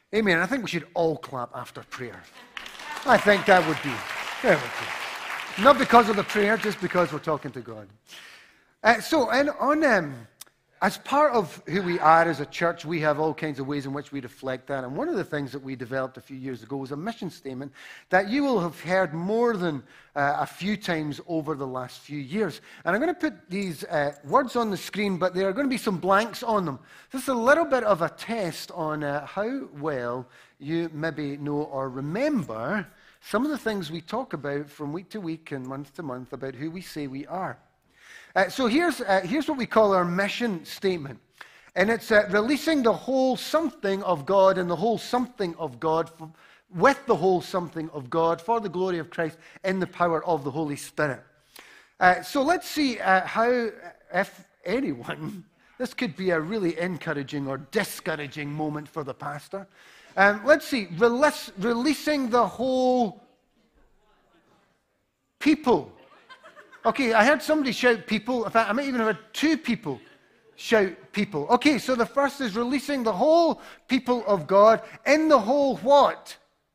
Amen. I think we should all clap after prayer. I think that would be. There we go. Not because of the prayer, just because we're talking to God. As part of who we are as a church, we have all kinds of ways in which we reflect that. And one of the things that we developed a few years ago was a mission statement that you will have heard more than a few times over the last few years. And I'm going to put these words on the screen, but there are going to be some blanks on them. This is a little bit of a test on how well you maybe know or remember some of the things we talk about from week to week and month to month about who we say we are. So here's what we call our mission statement. And it's releasing the whole something of God and the whole something of God with the whole something of God for the glory of Christ in the power of the Holy Spirit. So let's see how, if anyone, this could be a really encouraging or discouraging moment for the pastor. Let's see, releasing the whole people. Okay, I heard somebody shout people. In fact, I might even have heard two people shout people. Okay, so the first is releasing the whole people of God in the whole what?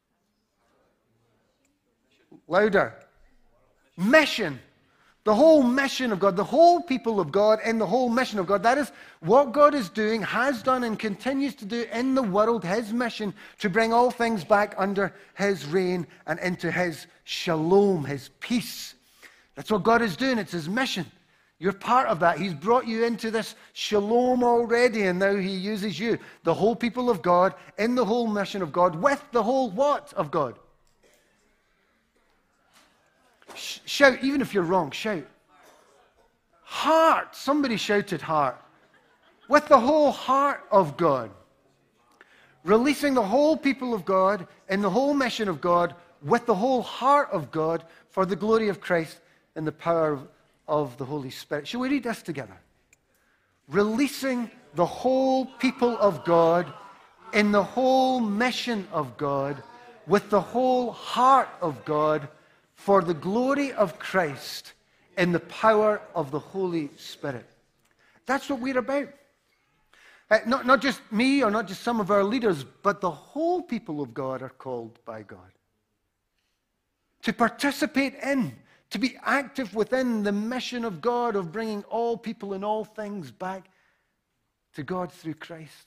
Louder. Mission. The whole mission of God, the whole people of God in the whole mission of God. That is what God is doing, has done, and continues to do in the world, his mission to bring all things back under his reign and into his shalom, his peace. That's what God is doing. It's his mission. You're part of that. He's brought you into this shalom already, and now he uses you, the whole people of God, in the whole mission of God, with the whole what of God? Shout, even if you're wrong, shout. Heart. Somebody shouted heart. With the whole heart of God. Releasing the whole people of God in the whole mission of God, with the whole heart of God, for the glory of Christ and the power of the Holy Spirit. Shall we read this together? Releasing the whole people of God in the whole mission of God, with the whole heart of God, for the glory of Christ in the power of the Holy Spirit. That's what we're about. Not just me or not just some of our leaders, but the whole people of God are called by God to participate in, to be active within the mission of God of bringing all people and all things back to God through Christ.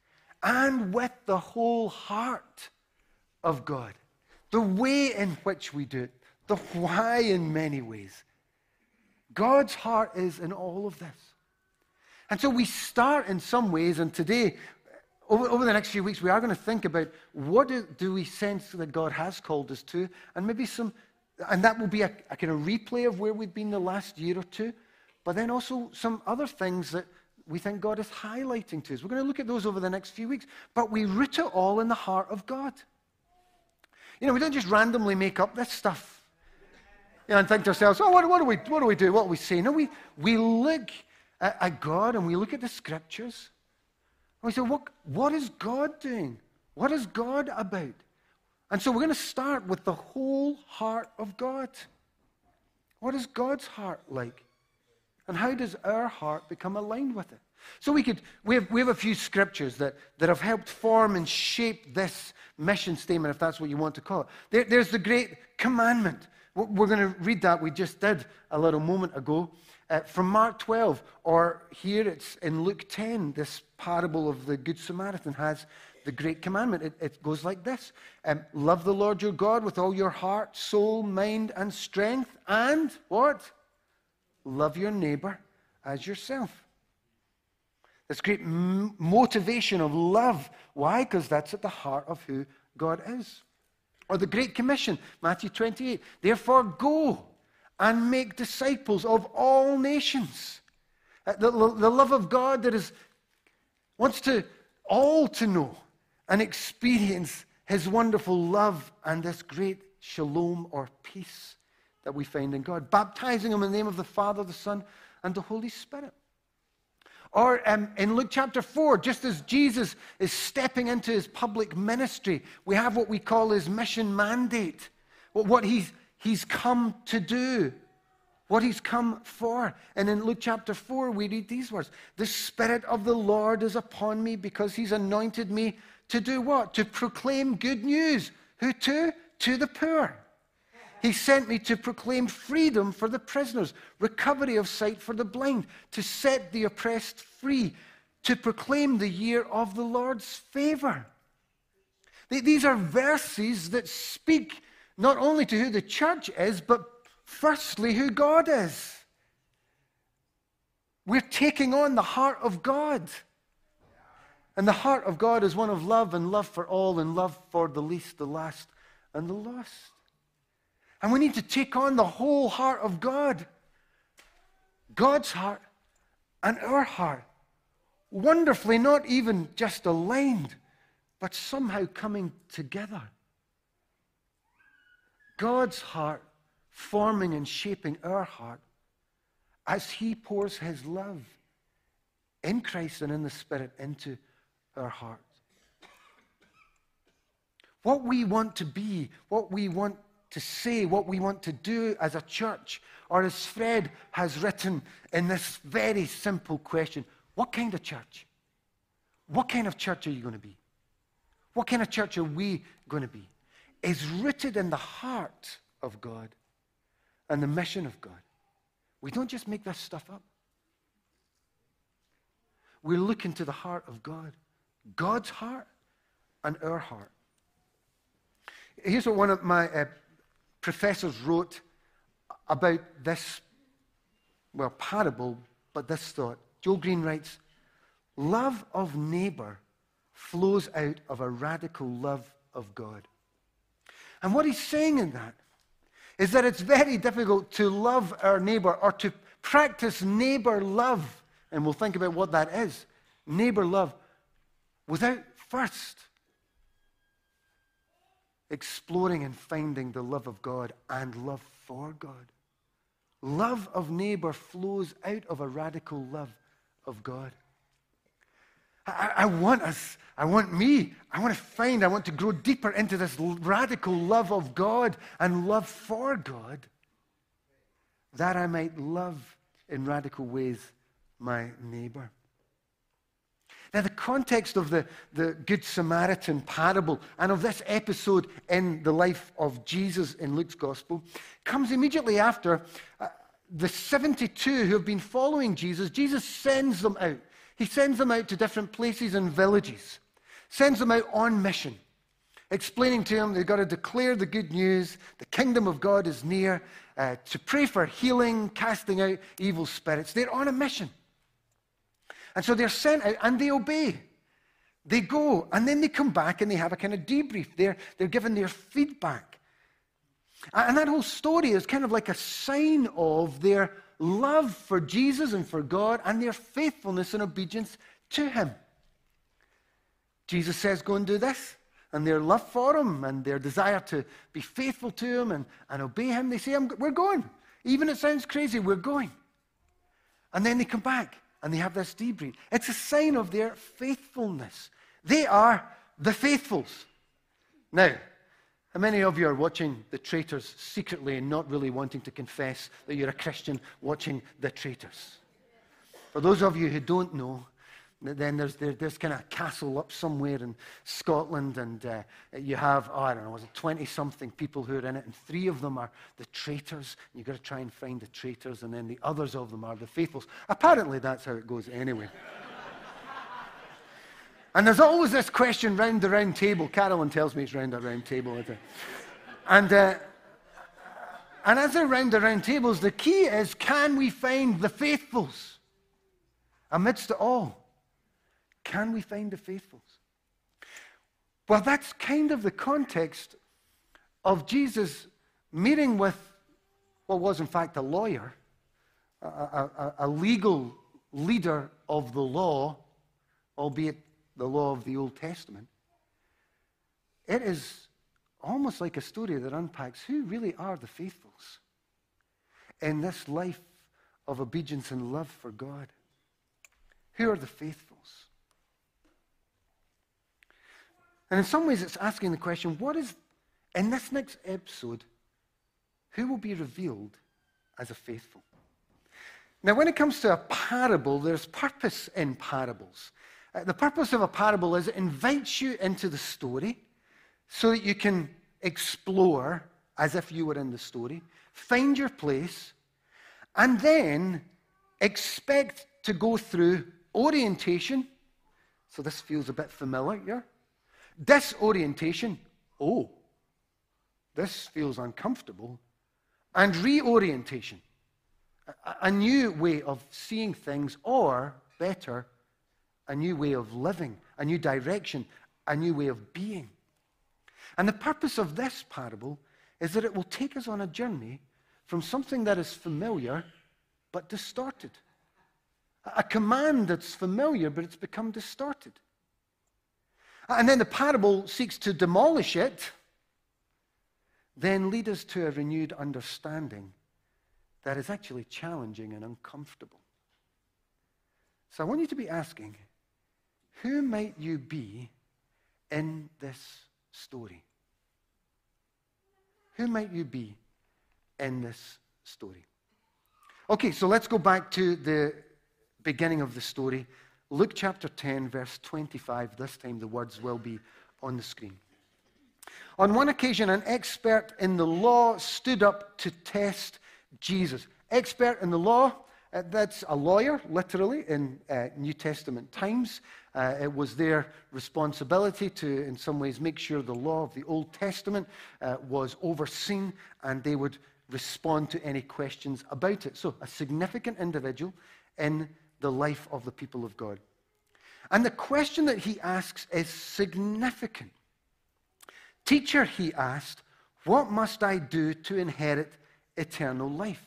And with the whole heart of God. The way in which we do it. The why in many ways. God's heart is in all of this. And so we start in some ways, and today, over the next few weeks, we are going to think about what do we sense that God has called us to, and maybe and that will be a kind of replay of where we've been the last year or two, but then also some other things that we think God is highlighting to us. We're going to look at those over the next few weeks, but we root it all in the heart of God. You know, we don't just randomly make up this stuff, and think to ourselves, oh, what do we do? What do we say? No, we look at God and we look at the Scriptures, and we say, what is God doing? What is God about? And so we're going to start with the whole heart of God. What is God's heart like? And how does our heart become aligned with it? So we have a few scriptures that have helped form and shape this mission statement, if that's what you want to call it. There's the great commandment. We're going to read that. We just did a little moment ago from Mark 12, or here it's in Luke 10, this parable of the Good Samaritan has the great commandment. It goes like this. Love the Lord your God with all your heart, soul, mind, and strength. And what? Love your neighbor as yourself. This great motivation of love. Why? Because that's at the heart of who God is. Or the Great Commission, Matthew 28. Therefore go and make disciples of all nations. The love of God that wants all to know and experience his wonderful love and this great shalom or peace that we find in God. Baptizing them in the name of the Father, the Son, and the Holy Spirit. Or in Luke chapter 4, just as Jesus is stepping into his public ministry, we have what we call his mission mandate. What he's come to do. What he's come for. And in Luke chapter 4, we read these words. The Spirit of the Lord is upon me because he's anointed me to do what? To proclaim good news. Who to? To the poor. He sent me to proclaim freedom for the prisoners, recovery of sight for the blind, to set the oppressed free, to proclaim the year of the Lord's favor. These are verses that speak not only to who the church is, but firstly who God is. We're taking on the heart of God. And the heart of God is one of love and love for all and love for the least, the last, and the lost. And we need to take on the whole heart of God. God's heart and our heart. Wonderfully, not even just aligned, but somehow coming together. God's heart forming and shaping our heart as he pours his love in Christ and in the Spirit into our hearts. What we want to be, what we want to say, what we want to do as a church, or as Fred has written in this very simple question, what kind of church? What kind of church are you going to be? What kind of church are we going to be? Is rooted in the heart of God and the mission of God. We don't just make this stuff up. We're looking to the heart of God. God's heart and our heart. Here's what one of my professors wrote about this, well, parable, but this thought. Joel Green writes, love of neighbor flows out of a radical love of God. And what he's saying in that is that it's very difficult to love our neighbor or to practice neighbor love, and we'll think about what that is, neighbor love, without first exploring and finding the love of God and love for God. Love of neighbor flows out of a radical love of God. I want to grow deeper into this radical love of God and love for God, that I might love in radical ways my neighbor. Now, the context of the Good Samaritan parable and of this episode in the life of Jesus in Luke's Gospel comes immediately after the 72 who have been following Jesus. Jesus sends them out. He sends them out to different places and villages, sends them out on mission, explaining to them they've got to declare the good news, the kingdom of God is near, to pray for healing, casting out evil spirits. They're on a mission. And so they're sent out and they obey. They go and then they come back and they have a kind of debrief. They're given their feedback. And that whole story is kind of like a sign of their love for Jesus and for God and their faithfulness and obedience to him. Jesus says, go and do this. And their love for him and their desire to be faithful to him and obey him, they say, we're going. Even it sounds crazy, we're going. And then they come back and they have this debrief. It's a sign of their faithfulness. They are the faithfuls. Now, how many of you are watching The Traitors secretly and not really wanting to confess that you're a Christian watching The Traitors? For those of you who don't know, then there's kind of a castle up somewhere in Scotland, and you have, I don't know, was it 20-something people who are in it, and 3 of them are the traitors. You've got to try and find the traitors, and then the others of them are the faithfuls. Apparently that's how it goes anyway. And there's always this question round the round table. Carolyn tells me it's round the round table. And as they're round the round tables, the key is, can we find the faithfuls amidst it all? Can we find the faithfuls? Well, that's kind of the context of Jesus meeting with what was in fact a lawyer, a legal leader of the law, albeit the law of the Old Testament. It is almost like a story that unpacks who really are the faithfuls in this life of obedience and love for God. Who are the faithfuls? And in some ways it's asking the question, what is, in this next episode, who will be revealed as a faithful? Now, when it comes to a parable, there's purpose in parables. The purpose of a parable is it invites you into the story so that you can explore as if you were in the story, find your place, and then expect to go through orientation. So this feels a bit familiar. Disorientation. Oh, this feels uncomfortable. And reorientation. A new way of seeing things, or better, a new way of living, a new direction, a new way of being. And the purpose of this parable is that it will take us on a journey from something that is familiar but distorted. A command that's familiar, but it's become distorted. And then the parable seeks to demolish it, then lead us to a renewed understanding that is actually challenging and uncomfortable. So I want you to be asking, who might you be in this story? Who might you be in this story? Okay, so let's go back to the beginning of the story. Luke chapter 10, verse 25. This time the words will be on the screen. On one occasion, an expert in the law stood up to test Jesus. Expert in the law, that's a lawyer, literally, in New Testament times. It was their responsibility to, in some ways, make sure the law of the Old Testament was overseen, and they would respond to any questions about it. So, a significant individual in the life of the people of God. And the question that he asks is significant. Teacher, he asked, what must I do to inherit eternal life?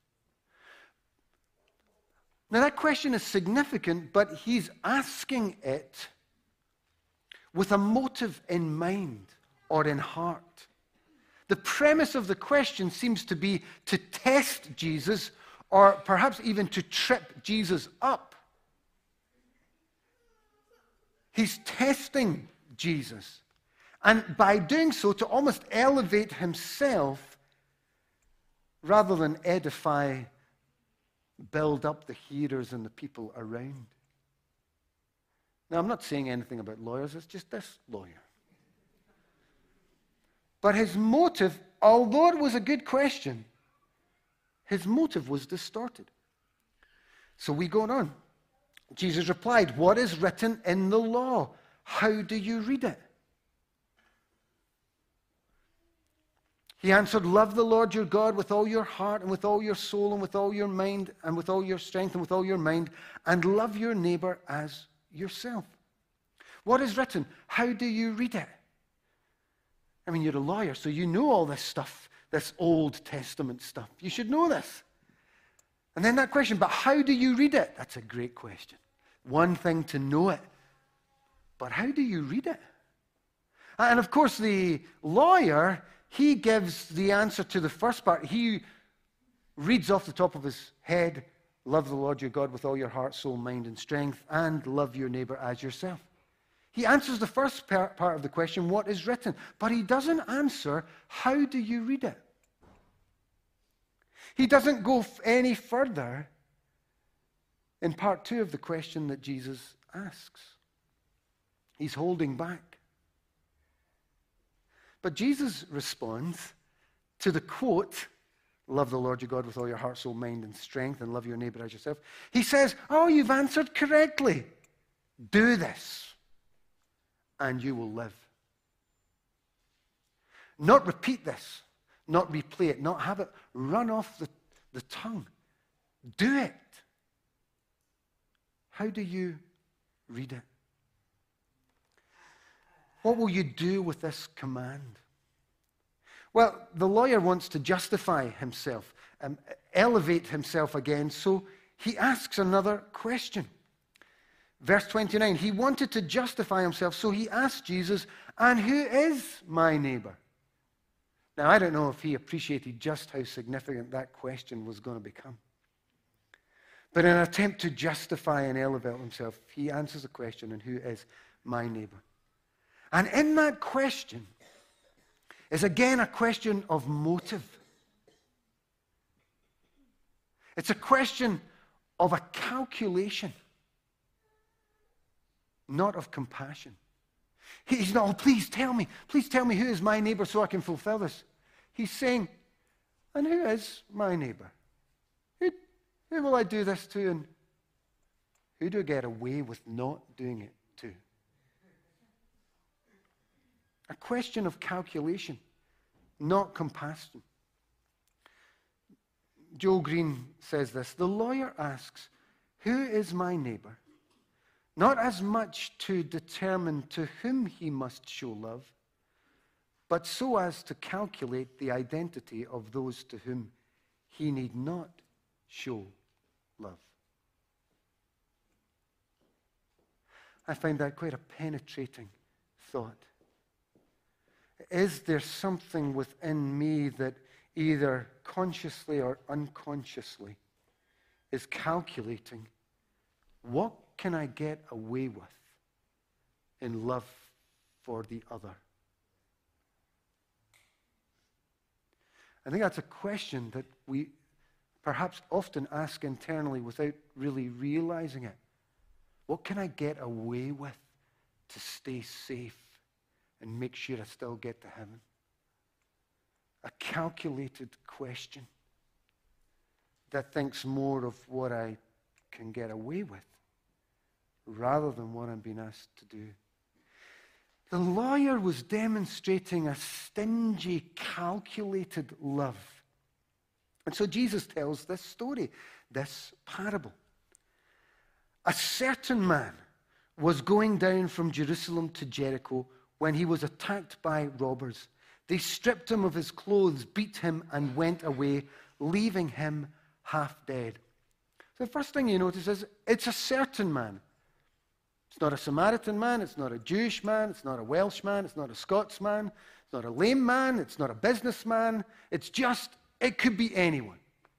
Now that question is significant, but he's asking it with a motive in mind or in heart. The premise of the question seems to be to test Jesus, or perhaps even to trip Jesus up. He's testing Jesus. And by doing so, to almost elevate himself rather than edify, build up the hearers and the people around. Now, I'm not saying anything about lawyers, it's just this lawyer. But his motive, although it was a good question, his motive was distorted. So we go on. Jesus replied, what is written in the law? How do you read it? He answered, love the Lord your God with all your heart and with all your soul and with all your mind and with all your strength and with all your mind, and love your neighbor as yourself. What is written? How do you read it? I mean, you're a lawyer, so you know all this stuff, this Old Testament stuff. You should know this. And then that question, but how do you read it? That's a great question. One thing to know it, but how do you read it? And of course, the lawyer, he gives the answer to the first part. He reads off the top of his head, love the Lord your God with all your heart, soul, mind, and strength, and love your neighbor as yourself. He answers the first part of the question, what is written? But he doesn't answer, how do you read it? He doesn't go any further in part 2 of the question that Jesus asks. He's holding back. But Jesus responds to the quote, love the Lord your God with all your heart, soul, mind, and strength, and love your neighbor as yourself. He says, oh, you've answered correctly. Do this, and you will live. Not repeat this, not replay it, not have it run off the tongue. Do it. How do you read it? What will you do with this command? Well, the lawyer wants to justify himself, elevate himself again, so he asks another question. Verse 29, he wanted to justify himself, so he asked Jesus, and who is my neighbor? Now, I don't know if he appreciated just how significant that question was going to become. But in an attempt to justify and elevate himself, he answers the question, and who is my neighbor? And in that question is again a question of motive. It's a question of a calculation. not of compassion. He's not, oh, please tell me who is my neighbor so I can fulfill this. He's saying, and who is my neighbor? Who will I do this to, and who do I get away with not doing it to? A question of calculation, not compassion. Joel Green says this: the lawyer asks, who is my neighbor? Not as much to determine to whom he must show love, but so as to calculate the identity of those to whom he need not show love. I find that quite a penetrating thought. Is there something within me that either consciously or unconsciously is calculating what can I get away with in love for the other? I think that's a question that we perhaps often ask internally without really realizing it. What can I get away with to stay safe and make sure I still get to heaven? A calculated question that thinks more of what I can get away with rather than what I'm being asked to do. The lawyer was demonstrating a stingy, calculated love. And so Jesus tells this story, this parable. A certain man was going down from Jerusalem to Jericho when he was attacked by robbers. They stripped him of his clothes, beat him, and went away, leaving him half dead. So the first thing you notice is it's a certain man. It's not a Samaritan man, it's not a Jewish man, it's not a Welsh man, it's not a Scots man, it's not a lame man, it's not a businessman. It's just, it could be anyone.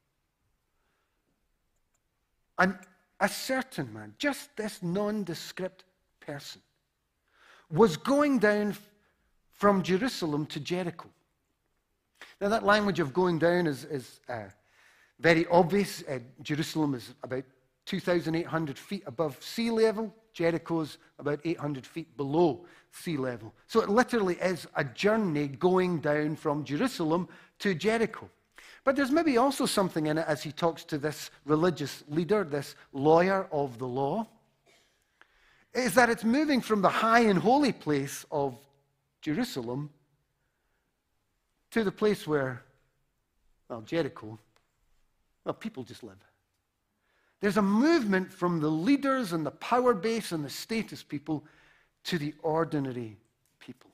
And a certain man, just this nondescript person, was going down from Jerusalem to Jericho. Now that language of going down is very obvious. Jerusalem is about 2,800 feet above sea level. Jericho's about 800 feet below sea level. So it literally is a journey going down from Jerusalem to Jericho. But there's maybe also something in it as he talks to this religious leader, this lawyer of the law, is that it's moving from the high and holy place of Jerusalem to the place where, well, Jericho, well, people just live. There's a movement from the leaders and the power base and the status people to the ordinary people.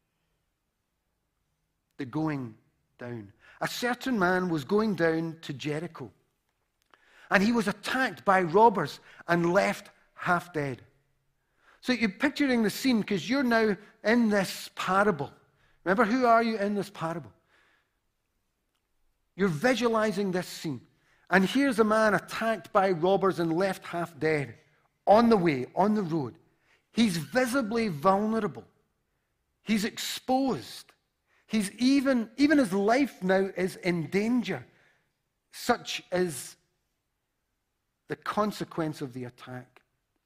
The going down. A certain man was going down to Jericho, and he was attacked by robbers and left half dead. So you're picturing the scene because you're now in this parable. Remember, who are you in this parable? You're visualizing this scene. And here's a man attacked by robbers and left half dead on the way, on the road. He's visibly vulnerable. He's exposed. He's even his life now is in danger. Such is the consequence of the attack.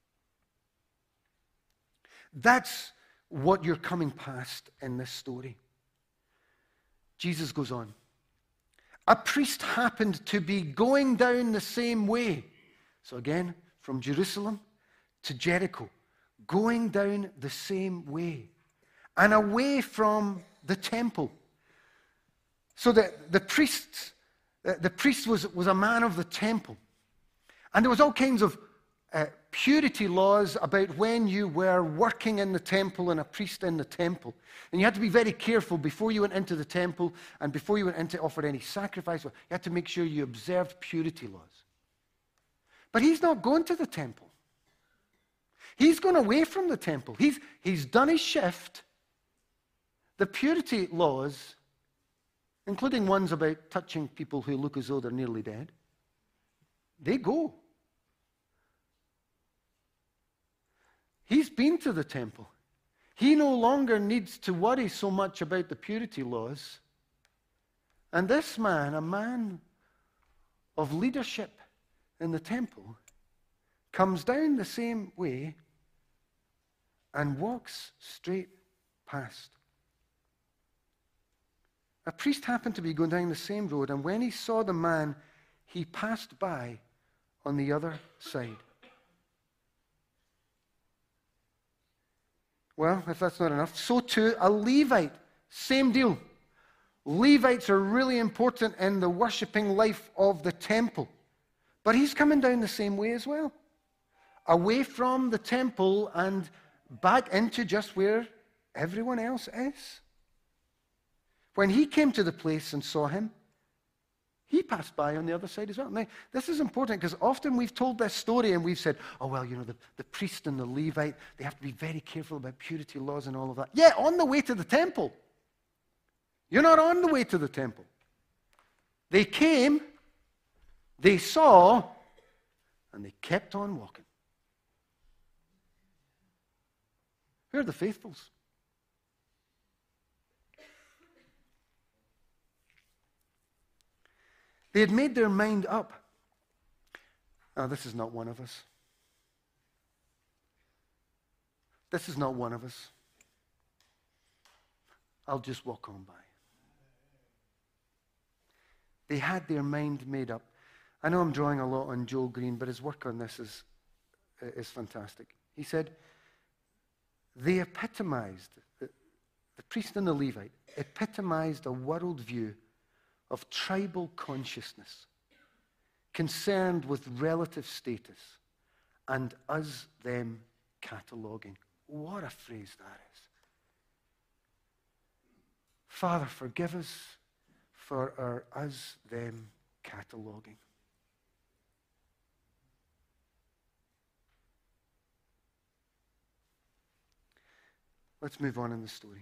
That's what you're coming past in this story. Jesus goes on. A priest happened to be going down the same way. So again, from Jerusalem to Jericho, going down the same way and away from the temple. So the priest was a man of the temple. And there was all kinds of purity laws about when you were working in the temple and a priest in the temple. And you had to be very careful before you went into the temple and before you went in to offer any sacrifice. You had to make sure you observed purity laws. But he's not going to the temple. He's gone away from the temple. He's done his shift. The purity laws, including ones about touching people who look as though they're nearly dead, they go. He's been to the temple. He no longer needs to worry so much about the purity laws. And this man, a man of leadership in the temple, comes down the same way and walks straight past. A priest happened to be going down the same road, and when he saw the man, he passed by on the other side. Well, if that's not enough, so too a Levite. Same deal. Levites are really important in the worshipping life of the temple. But he's coming down the same way as well. Away from the temple and back into just where everyone else is. When he came to the place and saw him, he passed by on the other side as well. Now, this is important because often we've told this story and we've said, oh, well, you know, the priest and the Levite, they have to be very careful about purity laws and all of that. Yeah, on the way to the temple. You're not on the way to the temple. They came, they saw, and they kept on walking. Who are the faithfuls? They had made their mind up. Oh, this is not one of us. This is not one of us. I'll just walk on by. They had their mind made up. I know I'm drawing a lot on Joel Green, but his work on this is fantastic. He said, they epitomized, the priest and the Levite epitomized a worldview of tribal consciousness, concerned with relative status, and us-them cataloging. What a phrase that is. Father, forgive us for our us-them cataloging. Let's move on in the story.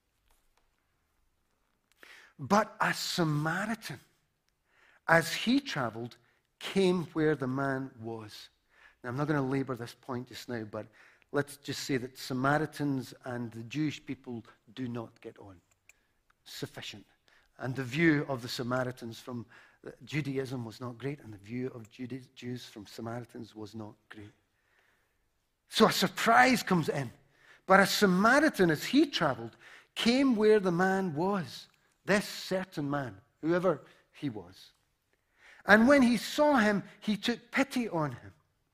But a Samaritan, as he traveled, came where the man was. Now, I'm not going to labor this point just now, but let's just say that Samaritans and the Jewish people do not get on. Sufficient. And the view of the Samaritans from Judaism was not great, and the view of Jews from Samaritans was not great. So a surprise comes in. But a Samaritan, as he traveled, came where the man was. This certain man, whoever he was. And when he saw him, he took pity on him.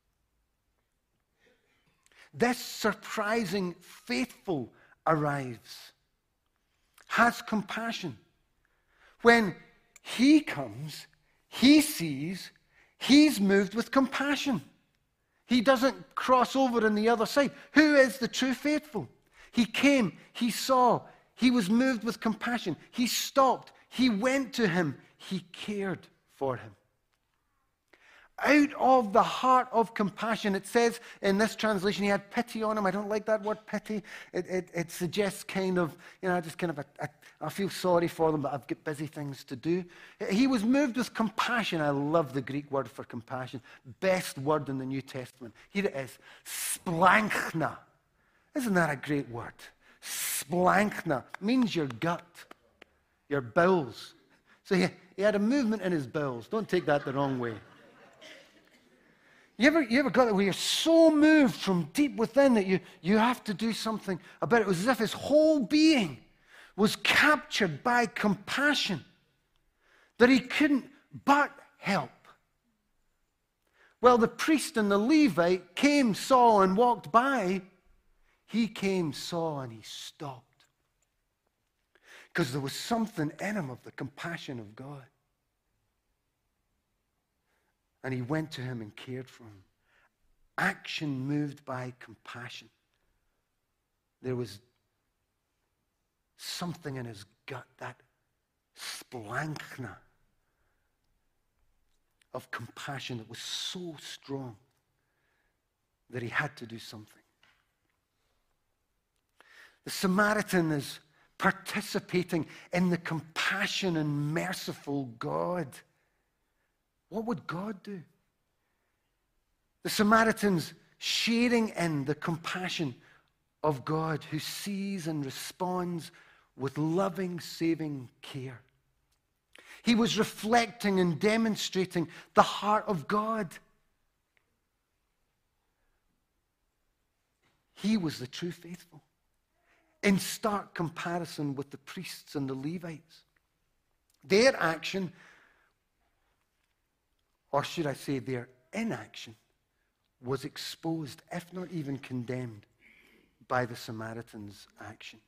This surprising faithful arrives, has compassion. When he comes, he sees, he's moved with compassion. He doesn't cross over on the other side. Who is the true faithful? He came, he saw, he was moved with compassion. He stopped, he went to him, he cared for him. Out of the heart of compassion, it says in this translation, he had pity on him. I don't like that word pity. It suggests kind of, just kind of I feel sorry for them, but I've got busy things to do. He was moved with compassion. I love the Greek word for compassion. Best word in the New Testament. Here it is, splanchna. Isn't that a great word? Splanchna means your gut, your bowels. So he had a movement in his bowels. Don't take that the wrong way. You ever got it where you're so moved from deep within that you have to do something about it? It was as if his whole being was captured by compassion that he couldn't but help. Well, the priest and the Levite came, saw, and walked by. He came, saw, and he stopped. Because there was something in him of the compassion of God. And he went to him and cared for him. Action moved by compassion. There was something in his gut, that splanchna of compassion that was so strong that he had to do something. The Samaritan is participating in the compassion and merciful God. What would God do? The Samaritan's sharing in the compassion of God who sees and responds with loving, saving care. He was reflecting and demonstrating the heart of God. He was the true faithful, in stark comparison with the priests and the Levites. Their action, or should I say their inaction, was exposed, if not even condemned, by the Samaritan's action.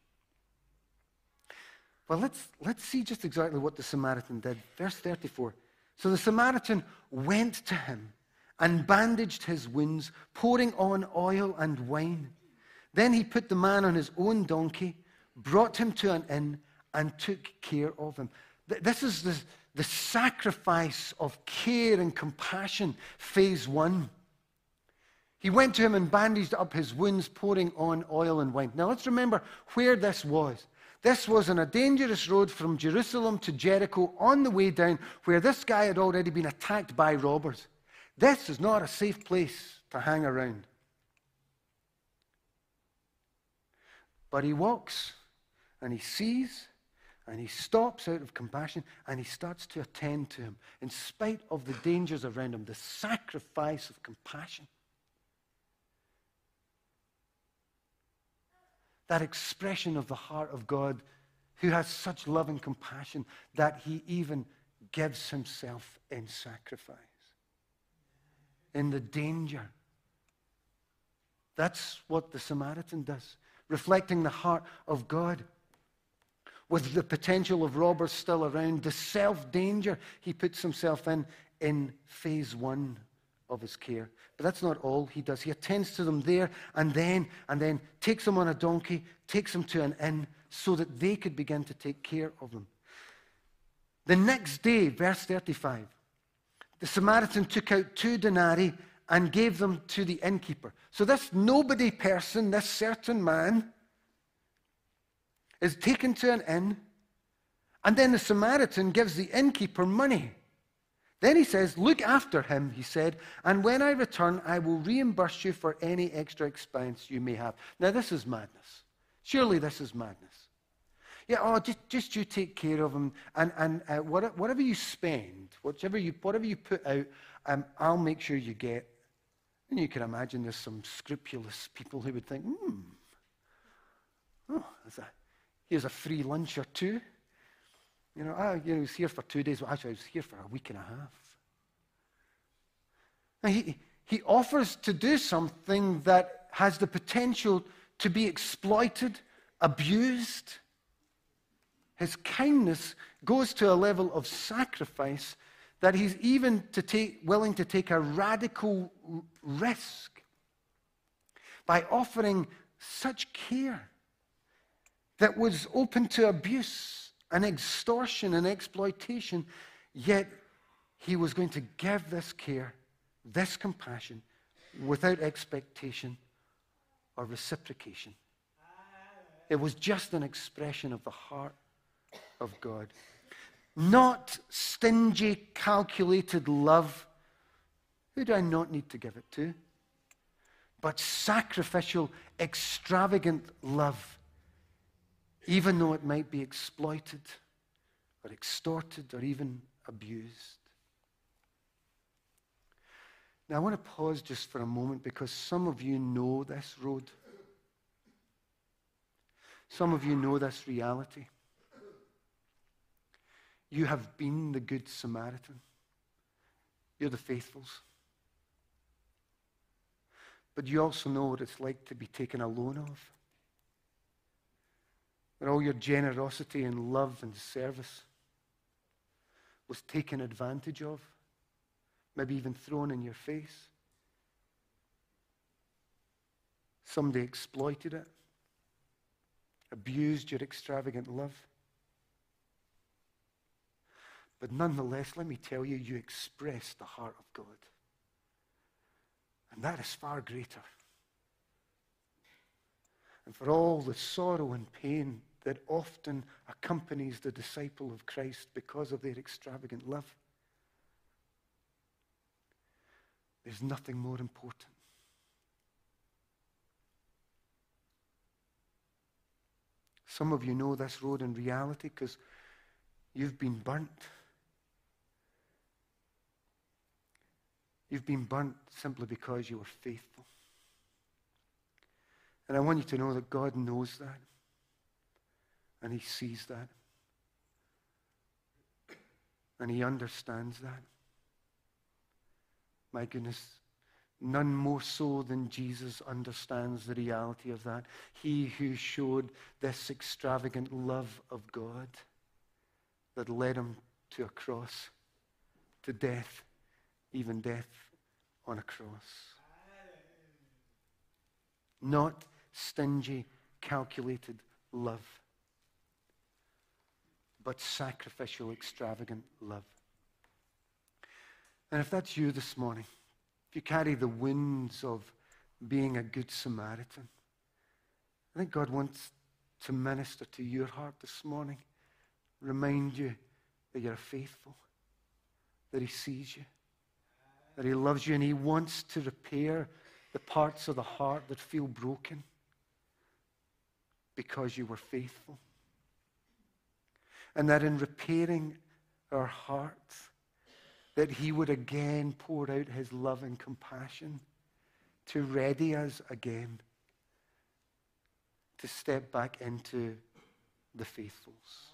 Well, let's see just exactly what the Samaritan did. Verse 34. So the Samaritan went to him and bandaged his wounds, pouring on oil and wine. Then he put the man on his own donkey, brought him to an inn, and took care of him. This is the sacrifice of care and compassion, phase one. He went to him and bandaged up his wounds, pouring on oil and wine. Now let's remember where this was. This was on a dangerous road from Jerusalem to Jericho on the way down, where this guy had already been attacked by robbers. This is not a safe place to hang around. But he walks and he sees and he stops out of compassion and he starts to attend to him in spite of the dangers around him, the sacrifice of compassion. That expression of the heart of God, who has such love and compassion that he even gives himself in sacrifice, in the danger. That's what the Samaritan does, reflecting the heart of God. With the potential of robbers still around, the self-danger he puts himself in phase one of his care. But that's not all he does. He attends to them there and then takes them on a donkey, takes them to an inn so that they could begin to take care of them. The next day, verse 35, the Samaritan took out 2 denarii and gave them to the innkeeper. So this nobody person, this certain man, is taken to an inn, and then the Samaritan gives the innkeeper money. Then he says, look after him, he said, and when I return, I will reimburse you for any extra expense you may have. Now, this is madness. Surely this is madness. Yeah, just you take care of him, and whatever you spend, whatever you put out, I'll make sure you get. And you can imagine there's some scrupulous people who would think, here's a free lunch or two. He was here for 2 days. Well, actually, I was here for a week and a half. And he offers to do something that has the potential to be exploited, abused. His kindness goes to a level of sacrifice that he's even willing to take a radical risk by offering such care that was open to abuse and extortion and exploitation, yet he was going to give this care, this compassion, without expectation or reciprocation. It was just an expression of the heart of God. Not stingy, calculated love. Who do I not need to give it to? But sacrificial, extravagant love, even though it might be exploited or extorted or even abused. Now, I want to pause just for a moment because some of you know this road. Some of you know this reality. You have been the Good Samaritan. You're the faithfuls. But you also know what it's like to be taken a loan of. Where all your generosity and love and service was taken advantage of, maybe even thrown in your face. Somebody exploited it, abused your extravagant love. But nonetheless, let me tell you, you express the heart of God. And that is far greater. And for all the sorrow and pain that often accompanies the disciple of Christ because of their extravagant love, there's nothing more important. Some of you know this road in reality because you've been burnt. You've been burnt simply because you were faithful. And I want you to know that God knows that. And he sees that. And he understands that. My goodness, none more so than Jesus understands the reality of that. He who showed this extravagant love of God that led him to a cross, to death, even death on a cross. Not stingy, calculated love, but sacrificial, extravagant love. And if that's you this morning, if you carry the wounds of being a good Samaritan, I think God wants to minister to your heart this morning, remind you that you're faithful, that he sees you, that he loves you, and he wants to repair the parts of the heart that feel broken because you were faithful. And that in repairing our hearts, that he would again pour out his love and compassion to ready us again to step back into the faithfuls.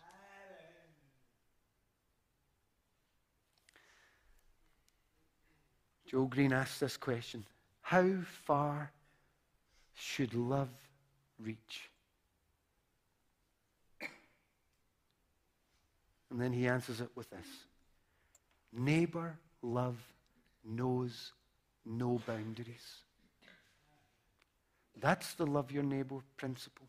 Joe Green asked this question: how far should love reach? And then he answers it with this: neighbor love knows no boundaries. That's the love your neighbor principle.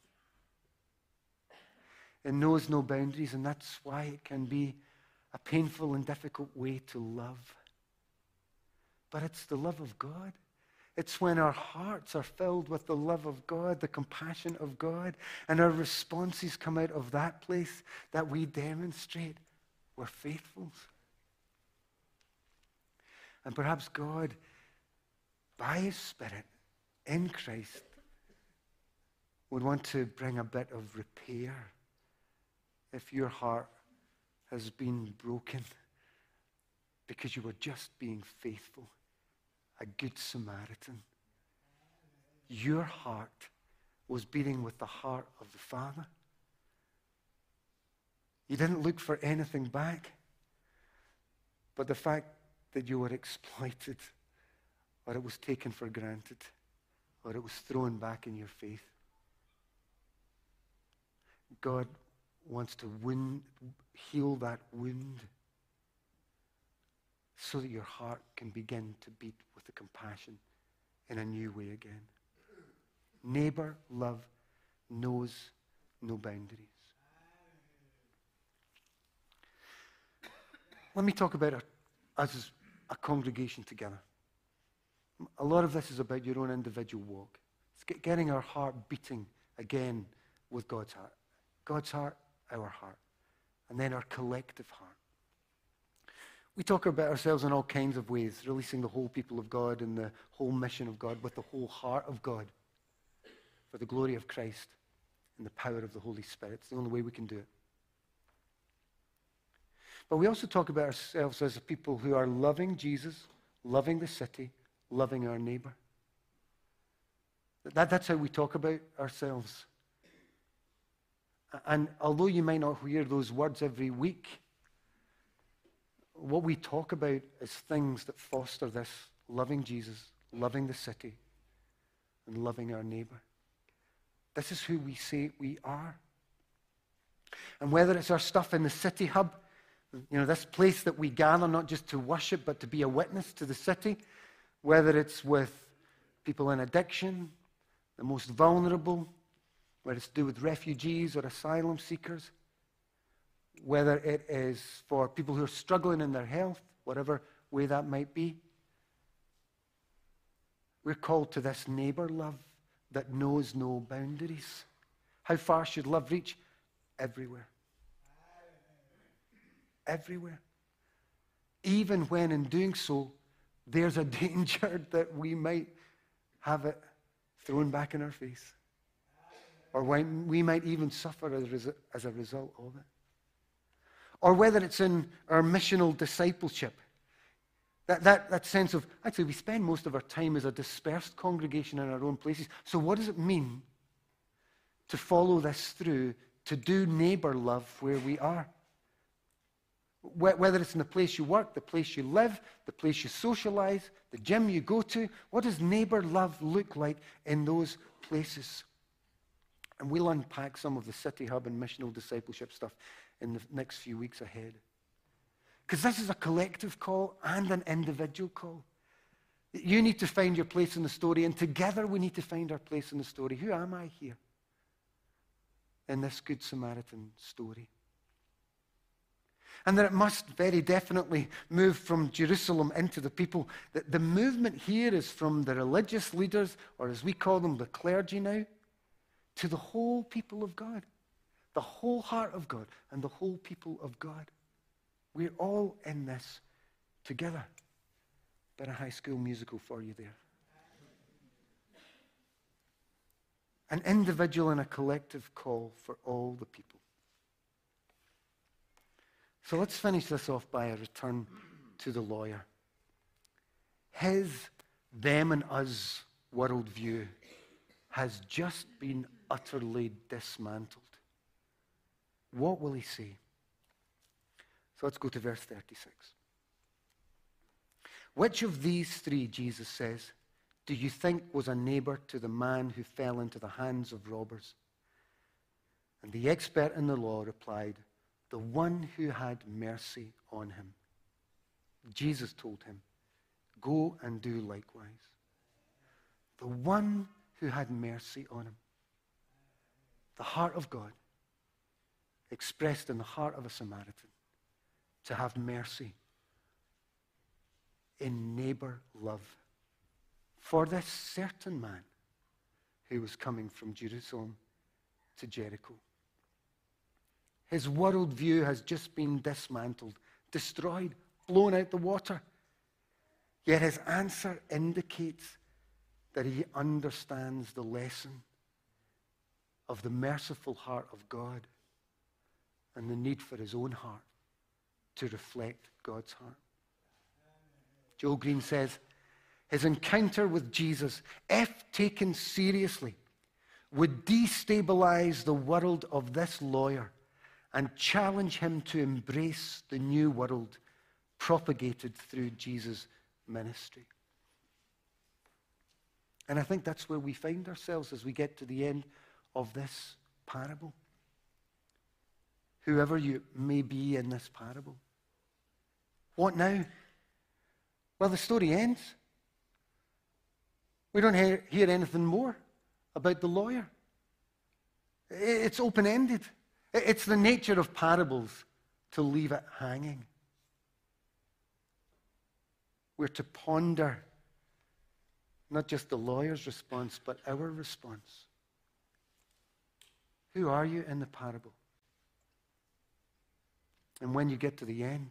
It knows no boundaries, and that's why it can be a painful and difficult way to love. But it's the love of God. It's when our hearts are filled with the love of God, the compassion of God, and our responses come out of that place that we demonstrate we're faithful. And perhaps God, by his Spirit in Christ, would want to bring a bit of repair if your heart has been broken because you were just being faithful, a good Samaritan. Your heart was beating with the heart of the Father. You didn't look for anything back, but the fact that you were exploited, or it was taken for granted, or it was thrown back in your faith. God wants to heal that wound so that your heart can begin to beat with the compassion in a new way again. Neighbor love knows no boundaries. Let me talk about us as a congregation together. A lot of this is about your own individual walk. It's getting our heart beating again with God's heart. God's heart, our heart, and then our collective heart. We talk about ourselves in all kinds of ways, releasing the whole people of God and the whole mission of God with the whole heart of God for the glory of Christ and the power of the Holy Spirit. It's the only way we can do it. But we also talk about ourselves as a people who are loving Jesus, loving the city, loving our neighbor. That's how we talk about ourselves. And although you might not hear those words every week, what we talk about is things that foster this: loving Jesus, loving the city, and loving our neighbor. This is who we say we are. And whether it's our stuff in the city hub, this place that we gather not just to worship but to be a witness to the city, whether it's with people in addiction, the most vulnerable, whether it's to do with refugees or asylum seekers, whether it is for people who are struggling in their health, whatever way that might be, we're called to this neighbor love that knows no boundaries. How far should love reach? Everywhere. Everywhere. Even when in doing so, there's a danger that we might have it thrown back in our face. Or when we might even suffer as a result of it. Or whether it's in our missional discipleship. That sense of, actually, we spend most of our time as a dispersed congregation in our own places. So what does it mean to follow this through, to do neighbor love where we are. Whether it's in the place you work, the place you live, the place you socialize, the gym you go to, what does neighbor love look like in those places? And we'll unpack some of the City Hub and missional discipleship stuff in the next few weeks ahead. Because this is a collective call and an individual call. You need to find your place in the story, and together we need to find our place in the story. Who am I here in this Good Samaritan story? And that it must very definitely move from Jerusalem into the people. The movement here is from the religious leaders, or as we call them, the clergy now, to the whole people of God, the whole heart of God, and the whole people of God. We're all in this together. Bit of High School Musical for you there. An individual and a collective call for all the people. So let's finish this off by a return to the lawyer. His them and us worldview has just been utterly dismantled. What will he say? So let's go to verse 36. Which of these three, Jesus says, do you think was a neighbor to the man who fell into the hands of robbers? And the expert in the law replied, the one who had mercy on him. Jesus told him, go and do likewise. The one who had mercy on him. The heart of God expressed in the heart of a Samaritan to have mercy in neighbor love for this certain man who was coming from Jerusalem to Jericho. His worldview has just been dismantled, destroyed, blown out the water. Yet his answer indicates that he understands the lesson of the merciful heart of God and the need for his own heart to reflect God's heart. Joel Green says, his encounter with Jesus, if taken seriously, would destabilize the world of this lawyer and challenge him to embrace the new world propagated through Jesus' ministry. And I think that's where we find ourselves as we get to the end of this parable. Whoever you may be in this parable. What now? Well, the story ends. We don't hear anything more about the lawyer. It's open-ended. It's the nature of parables to leave it hanging. We're to ponder not just the lawyer's response, but our response. Who are you in the parable? And when you get to the end,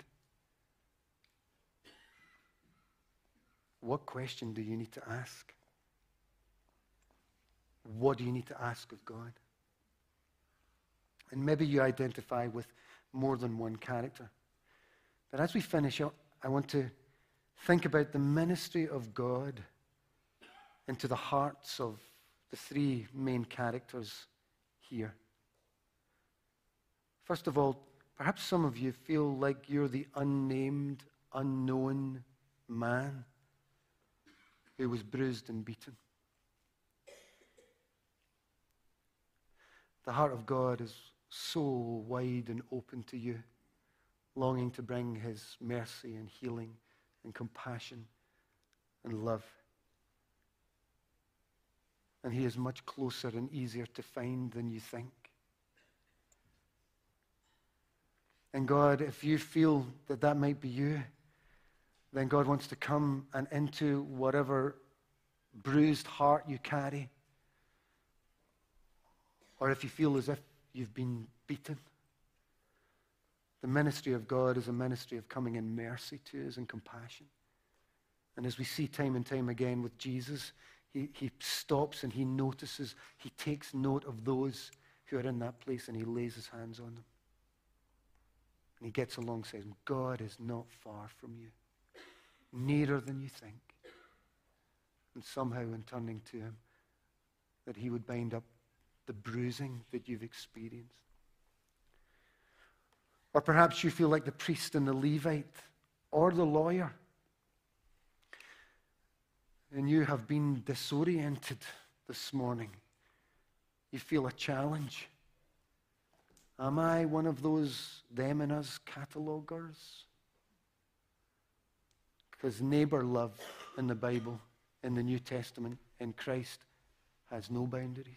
what question do you need to ask? What do you need to ask of God? And maybe you identify with more than one character. But as we finish up, I want to think about the ministry of God into the hearts of the three main characters here. First of all, perhaps some of you feel like you're the unnamed, unknown man who was bruised and beaten. The heart of God is so wide and open to you, longing to bring his mercy and healing and compassion and love. And he is much closer and easier to find than you think. And God, if you feel that that might be you, then God wants to come and into whatever bruised heart you carry. Or if you feel as if you've been beaten, the ministry of God is a ministry of coming in mercy to us and compassion. And as we see time and time again with Jesus, he stops and he notices, he takes note of those who are in that place and he lays his hands on them. And he gets alongside them. God is not far from you, nearer than you think. And somehow in turning to him, that he would bind up the bruising that you've experienced. Or perhaps you feel like the priest and the Levite or the lawyer, and you have been disoriented this morning. You feel a challenge. Am I one of those them and us catalogers? Because neighbor love in the Bible, in the New Testament, in Christ, has no boundaries.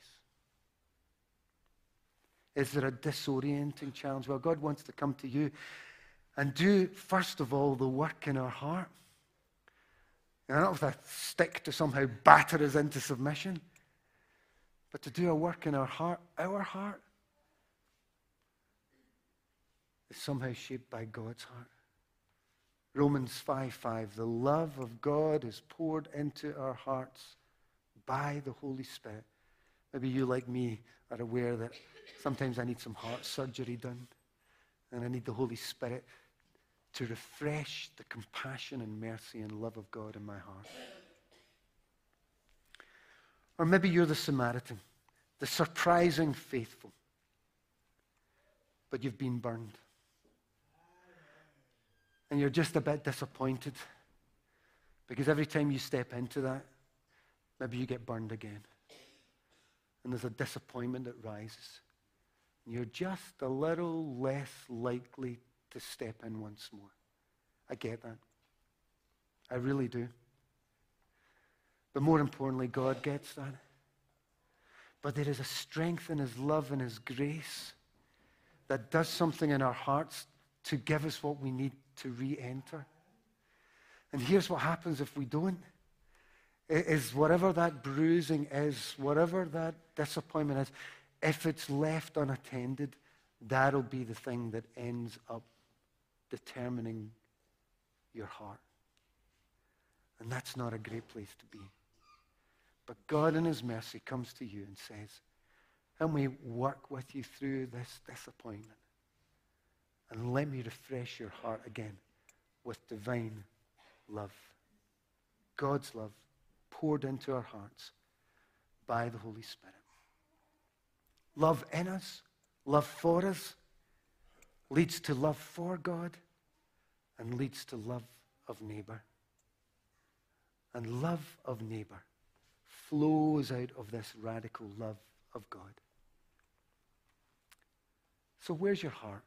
Is there a disorienting challenge? Well, God wants to come to you and do, first of all, the work in our heart. And not with a stick to somehow batter us into submission, but to do a work in our heart. Our heart is somehow shaped by God's heart. Romans 5:5, the love of God is poured into our hearts by the Holy Spirit. Maybe you, like me, are aware that sometimes I need some heart surgery done, and I need the Holy Spirit to refresh the compassion and mercy and love of God in my heart. Or maybe you're the Samaritan, the surprising faithful, but you've been burned. And you're just a bit disappointed because every time you step into that, maybe you get burned again. And there's a disappointment that rises. And you're just a little less likely to step in once more. I get that. I really do. But more importantly, God gets that. But there is a strength in His love and His grace that does something in our hearts to give us what we need to re-enter. And here's what happens if we don't. Is whatever that bruising is, whatever that disappointment is, if it's left unattended, that'll be the thing that ends up determining your heart. And that's not a great place to be. But God in His mercy comes to you and says, help me work with you through this disappointment. And let me refresh your heart again with divine love. God's love poured into our hearts by the Holy Spirit. Love in us, love for us, leads to love for God and leads to love of neighbor. And love of neighbor flows out of this radical love of God. So where's your heart?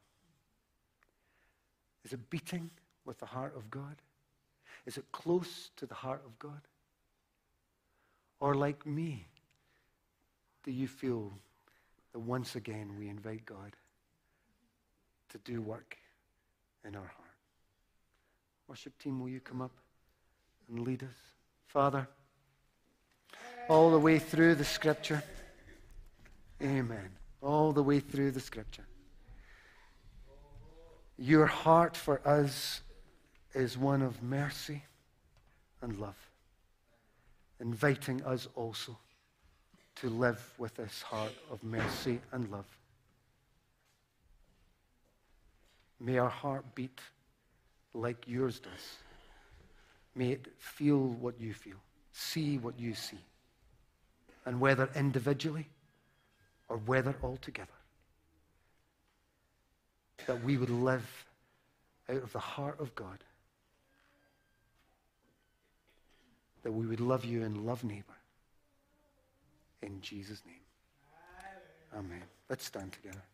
Is it beating with the heart of God? Is it close to the heart of God? Or like me, do you feel that once again we invite God to do work in our heart? Worship team, will you come up and lead us? Father, all the way through the Scripture, amen, all the way through the Scripture, your heart for us is one of mercy and love, inviting us also to live with this heart of mercy and love. May our heart beat like yours does. May it feel what you feel, see what you see. And whether individually or whether all together, that we would live out of the heart of God, that we would love you and love neighbor. In Jesus' name. Amen. Let's stand together.